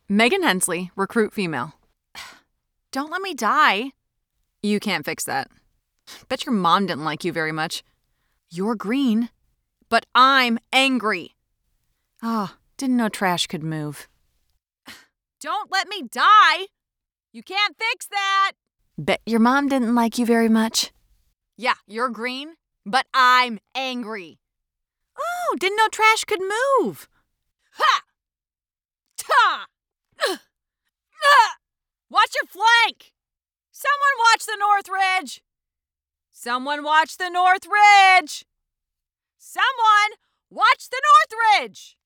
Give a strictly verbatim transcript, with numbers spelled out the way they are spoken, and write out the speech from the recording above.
Megan Hensley, recruit female. Don't let me die. You can't fix that. Bet your mom didn't like you very much. You're green. But I'm angry. Oh, didn't know trash could move. Don't let me die. You can't fix that. Bet your mom didn't like you very much. Yeah, you're green, but I'm angry. Oh, didn't know trash could move. Ha! Ta! Ugh. Ah! Watch your flank! Someone watch the North Ridge! Someone watch the North Ridge! Someone watch the North Ridge!